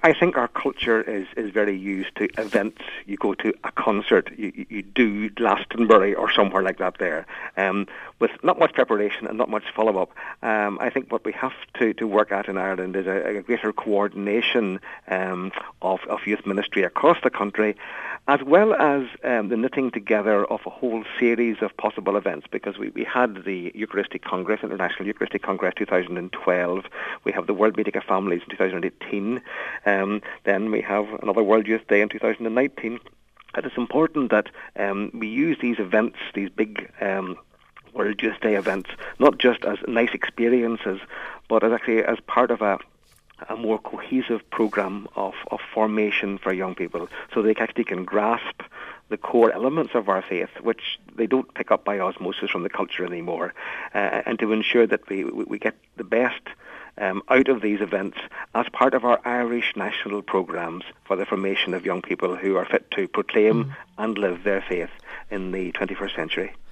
I think our culture is very used to events. You go to a concert, you do Glastonbury or somewhere like that there, with not much preparation and not much follow-up. I think what we have to work at in Ireland is a greater coordination of youth ministry across the country, as well as the knitting together of a whole series of possible events, because we had the Eucharistic Congress, International Eucharistic Congress 2012, we have the World Meeting of Families in 2018, then we have another World Youth Day in 2019. And it's important that we use these events, these big World Youth Day events, not just as nice experiences, but as actually as part of a more cohesive program of formation for young people, so they actually can grasp the core elements of our faith, which they don't pick up by osmosis from the culture anymore, and to ensure that we get the best out of these events as part of our Irish national programmes for the formation of young people who are fit to proclaim and live their faith in the 21st century.